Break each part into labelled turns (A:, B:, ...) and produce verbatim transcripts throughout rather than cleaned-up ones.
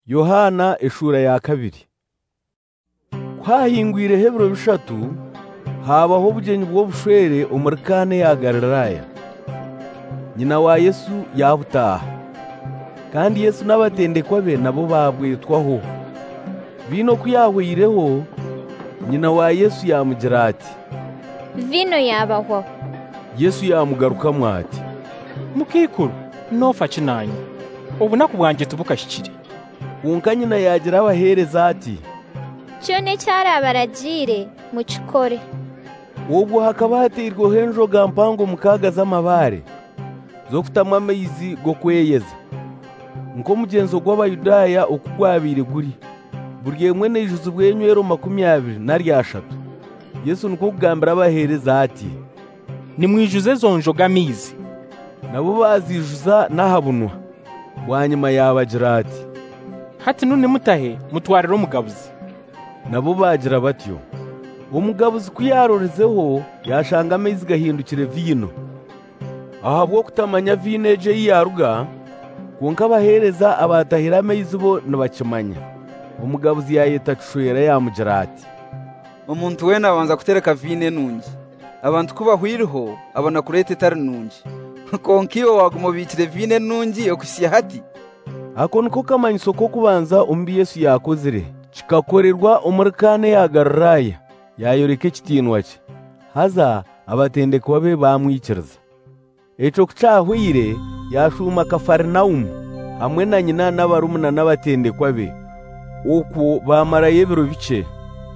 A: Yohana eshura ya kabiri. Kwahingwire heburo bishatu habaho bugenyi bwo bushwere umurikane ya Galilaya. Nyina wa Yesu yabutaha, kandi Yesu n'abatendekwa be nabo babwitwaho. Vino kuyahwireho, nyina wa Yesu yamugira ati,
B: vino yabaho.
A: Yesu yamugarukamwo ati,
C: mukikuru nofa kinanye obunaku bwanje tubukashikire.
A: Wonka nyina yagira abahereza ati,
B: cyo ne cyarabaragire mukikore.
A: ubwo hakaba hatirwa henjoga mpango mukaga z'amabare zo kutamwa amaizi go kweyeza, nko mugenzo gw'Abayudaya okugwabire guri buri mwe nejuzu bwenywero makumyabiri na ryashatu. Yesu nuko kugambira abahereza ati,
C: nimwijuze zonjoga amizi.
A: nabo bazijuza nahabunwa. Wanyuma yabagira ati,
C: hati nune mutahe mutwarira umugabuzi.
A: nabo bagira batyo. Umugabuzi kuyarorezeho yashanga amezi gahindukire vino. Aha bwo kutamanya vino eje yiyaruga, konka abahereza abatahira amezi bo nabakimanya. Umugabuzi yayeta cushwera yamugira ati,
D: umuntu wena abanza kutereka vino nungi, abantu kubahwiriho abona kureta itari nungi. Konka iyo wagumubikire vino nungi okusiya hati.
A: ako niko kamanyiso ko kubanza umbi Yesu yakozere kikakorerwa umurikane ya Galilaya yayoreke kitinwa cye, haza abatendekwa be bamwikiriza. Eco kucahwire yashuma Kafarinaumu hamwe na nyina n'abarumuna n'abatendekwa be, uko bamarayo ebiro bice.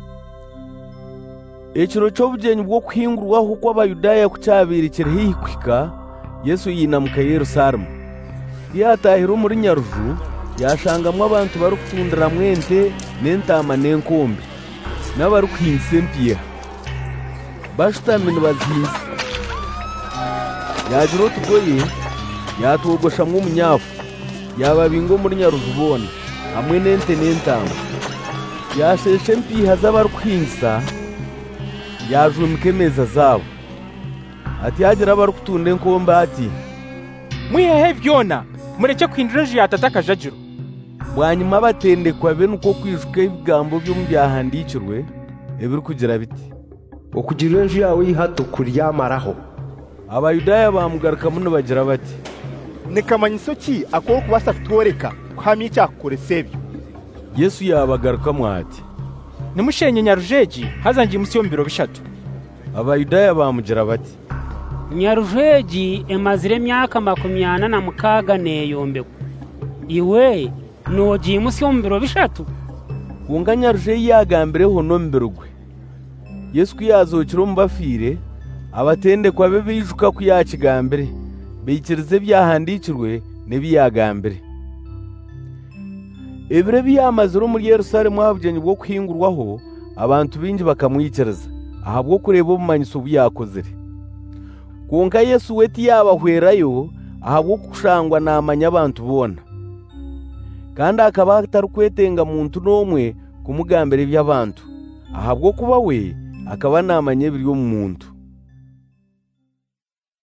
A: Ekiro cy'obugenyi bwo kuhingurwaho kw'Abayudaya kucabirikira hikwika, Yesu yinamuka Yerusalemu. Yatahira muri Nyaruju yashangamwa abantu bari kutundira mwente n'entama n'enkombe n'abari kuhinsa empiya bashutamye bazinze. Yagira otugoye yatwogoshamwo omunyafu yababinga muri Nyaruju bona hamwe n'ente n'entama. Yasheshe empiha z'abari kuhinsa yajumika emeza zabo. Ati yagira abari kutunda enkombe ati,
C: mwihehe byona mureke kwindura nje yatata kajagiro.
A: Bwanyuma abatendekwa be nuko kwijuka ibigambo byo mu byahandikirwe ebiri kugira biti,
E: okugirira enju yawe yihato kuryamaraho.
A: Abayudaya bamugaruka muno bagira bati,
F: nikamanyiso ki akoko kubasa kutoreka kuhamya icyakore sebyo.
A: Yesu yabagarukamwo ati,
C: nimushenye Nyarujeji hazangiye musi yo mbiro bishatu.
A: Abayudaya bamugira bati,
G: Nyarujeji emazire emyaka makumyana na mukaga neyombekwa, iwe nogiye musi yo mbiro bishatu.
A: wonka Nyarujeyi yagambireho no mbirugwe. Yesu kuyazokira mu bafire abatendekwa be bijuka kuyakigambire bikirize byahandikirwe nebiyagambire. Ebire biyamaziro muri Yerusalemu habugenyi bwo kuhingurwaho, abantu bingi bakamwikiriza aha bwo kureba obumanyiso byakozere. Konka Yesu weti yabahwerayo aha bwo kushangwa namanya abantu bona, kandi akaba atari kwetenga muntu n'omwe kumugambira eby'abantu, aha bwo kuba we akaba namanya ebiri omu muntu.